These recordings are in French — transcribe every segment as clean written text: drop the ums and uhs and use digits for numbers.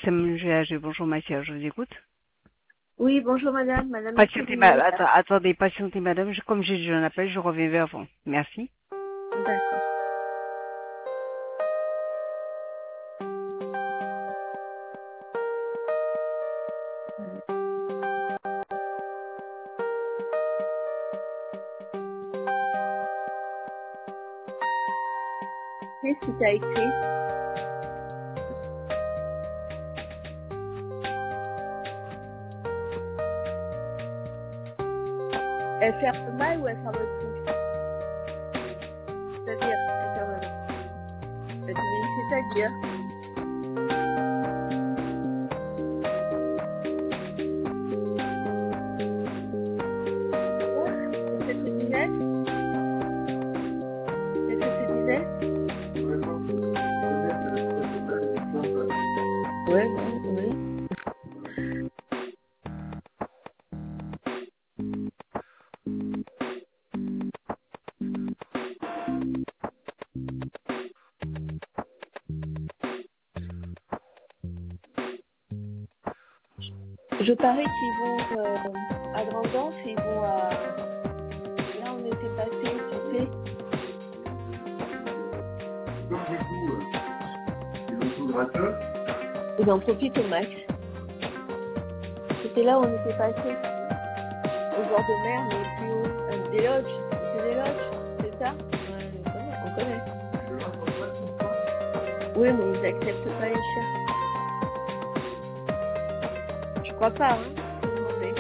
Samuel GHG. Bonjour Mathia, je vous écoute. Oui, bonjour madame. Madame Patientez, attendez, patientez madame. Comme j'ai déjà un appel, je reviens vers vous. Merci. D'accord. Qu'est-ce que tu as écrit? Elle ferme mal ou elle ferme tout? C'est-à-dire, elle ferme mal. C'est-à-dire. Qu'est-ce que tu disais? Qu'est-ce que tu disais? Ouais, oui. Je parie qu'ils vont à Grandance, ils vont à... Là, on était passé, tu sais. Ils en profitent au max. C'était là où on était passé. Au bord de mer, mais plus haut. Des lodges. C'est des lodges, c'est ça? Ouais, on connaît. Oui, mais ils acceptent pas les chiens. Je crois pas, hein. Faut demander.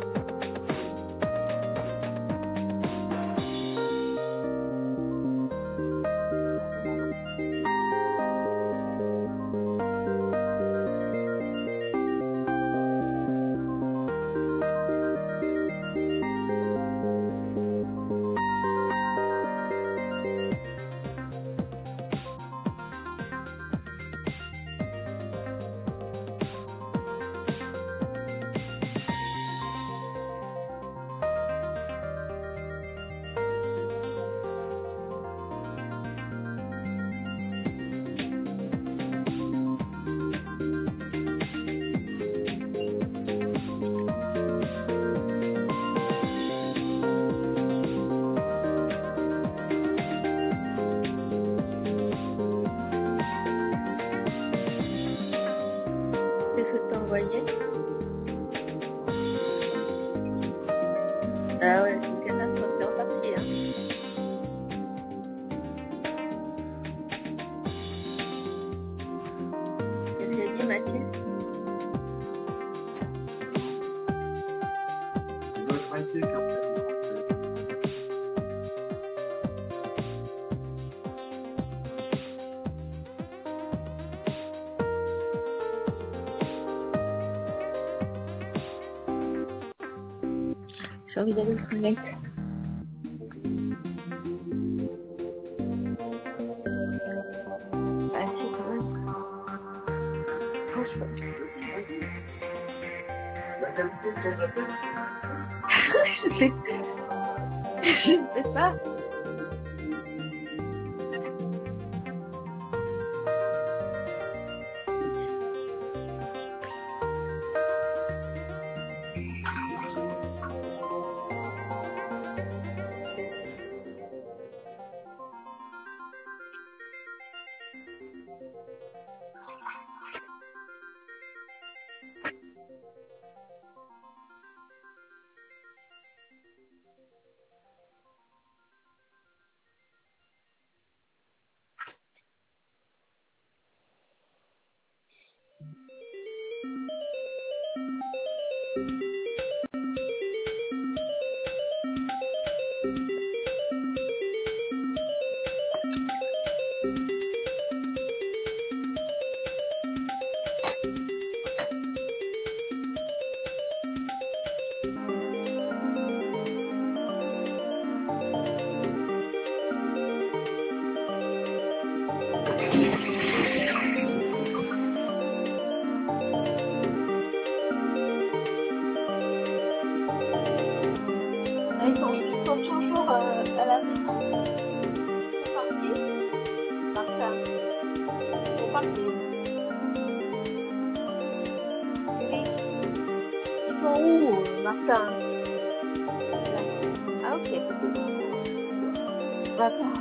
Qu'est-ce que t'as envoyé? Ah ouais, c'est une catastrophe, c'est reparti, hein. Qu'est-ce qu'elle dit, Mathilde? J'ai envie d'aller aux toilettes. Ah si, quand même. Franchement. je sais... je ne sais pas. Ils sont toujours à la maison. Ils sont partis. Martha. Ils sont partis. Martin. Ah, ok. D'accord.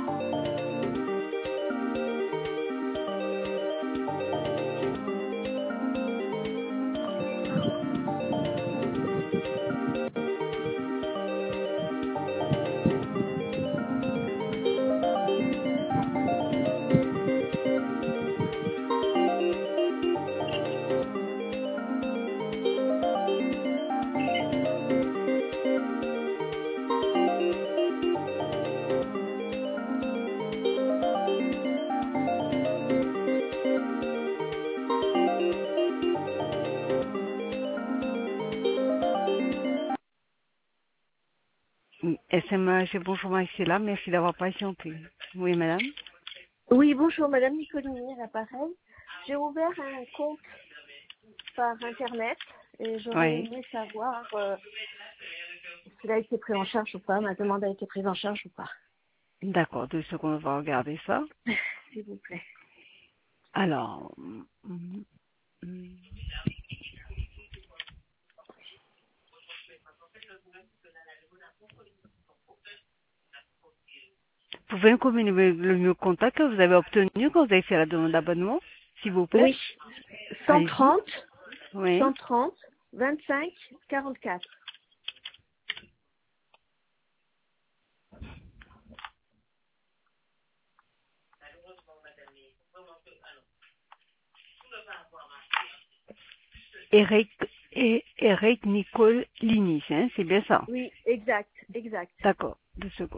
SMH, bonjour Marcella, merci d'avoir patienté. Oui, madame. Oui, bonjour, Madame Nicolini, à l'appareil. J'ai ouvert un compte par Internet et j'aurais Oui. aimé savoir s'il a été pris en charge ou pas, ma demande a été prise en charge ou pas. D'accord, 2 secondes, on va regarder ça. S'il vous plaît. Alors, pouvez me communiquer le numéro de contact que vous avez obtenu quand vous avez fait la demande d'abonnement, s'il vous plaît? Oui, Allez-y. 130, Oui. 130, 25, 44. Eric Nicole Linis, hein, c'est bien ça. Oui, exact, exact. D'accord, 2 secondes.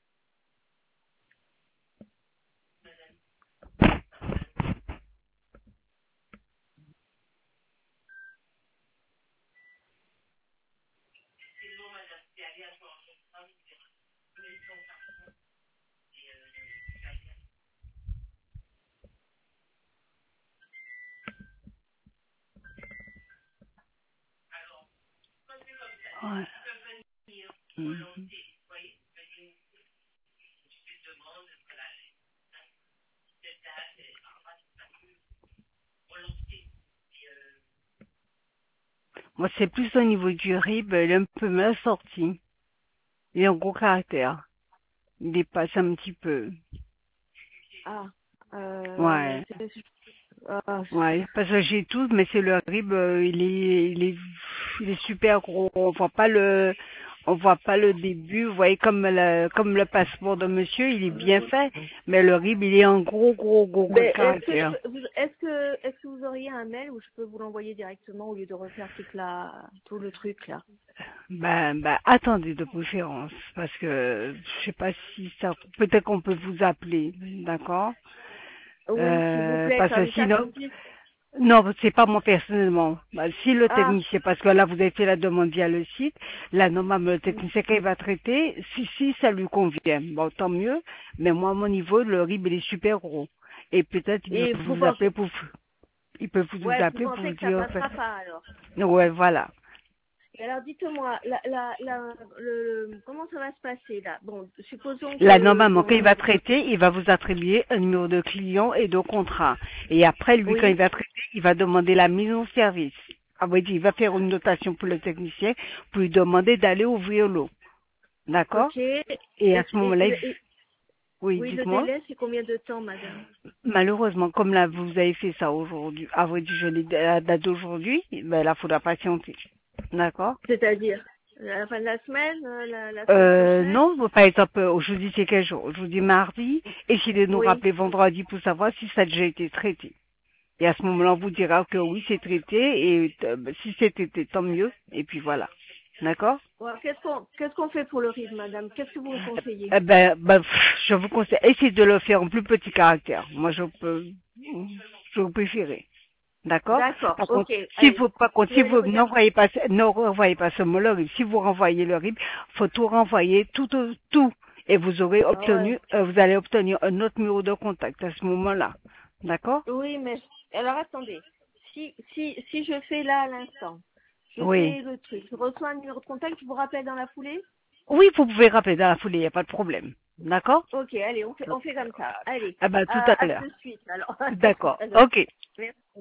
Ouais. Mhm. Moi, c'est plus au niveau du RIB, il est un peu mal sorti. Il est en gros caractère. Il dépasse un petit peu. Ah, Ouais. ah, Ouais, parce que j'ai tout, mais c'est le RIB, il est super gros. On voit pas le début. Vous voyez comme le passeport de monsieur, il est bien fait, mais le RIB, il est en gros ben, caractère. est-ce que vous auriez un mail où je peux vous l'envoyer directement au lieu de refaire tout le truc là? Attendez de préférence, parce que je sais pas si ça, peut-être qu'on peut vous appeler, d'accord? Oui, s'il vous plaît, Parce que comme ça, sinon, comme dit. non, c'est pas moi personnellement. Si le Ah, technicien, parce que là vous avez fait la demande via le site, là normalement le technicien quand il va traiter, si ça lui convient, bon tant mieux. Mais moi à mon niveau, le RIB il est super gros. Et peut-être il et peut vous appeler vous vous appeler pour pensez vous que ça dire, passera pas alors? ouais voilà. Et alors dites-moi, comment ça va se passer là? Bon, supposons Là, que normalement, quand il bon, va traiter, il va vous attribuer un numéro de client et de contrat. Et après, lui, quand il oui, va traiter, il va demander la mise en service. Ah oui, il va faire une notation pour le technicien pour lui demander d'aller ouvrir l'eau. D'accord? ok. Et, Et à ce moment-là, et- oui, oui, le dites-moi. délai c'est combien de temps, madame? Malheureusement, comme là, vous avez fait ça aujourd'hui, à vrai dire, je l'ai la date d'aujourd'hui, ben là, il faudra patienter. D'accord? C'est-à-dire à la fin de la semaine, la semaine prochaine? Non, par exemple, aujourd'hui c'est quel jour? Aujourd'hui mardi, essayez de nous Oui. rappeler vendredi pour savoir si ça a déjà été traité. Et à ce moment-là, on vous dira que oui, c'est traité, et si c'est traité, tant mieux, et puis voilà. D'accord? Bon, qu'est-ce qu'on fait pour le rythme, madame? Qu'est-ce que vous me conseillez? Je vous conseille, essayez de le faire en plus petit caractère. Moi, je préférais. D'accord? D'accord, Par contre, ok. Allez, je si vais le vous regarder. ne renvoyez pas seulement le RIB, si vous renvoyez le RIB, faut tout renvoyer, tout. Et vous aurez Ah ouais. obtenu, vous allez obtenir un autre numéro de contact à ce moment-là. D'accord? Oui, mais alors attendez. Si je fais là à l'instant, je Oui. fais le truc, je reçois un numéro de contact, je vous rappelle dans la foulée? Oui, vous pouvez rappeler dans la foulée, il n'y a pas de problème. D'accord? Ok, allez, on fait comme ça. Allez, Ah ben, tout à à l'heure. tout de suite. Alors, à tout D'accord. à l'heure. Ok.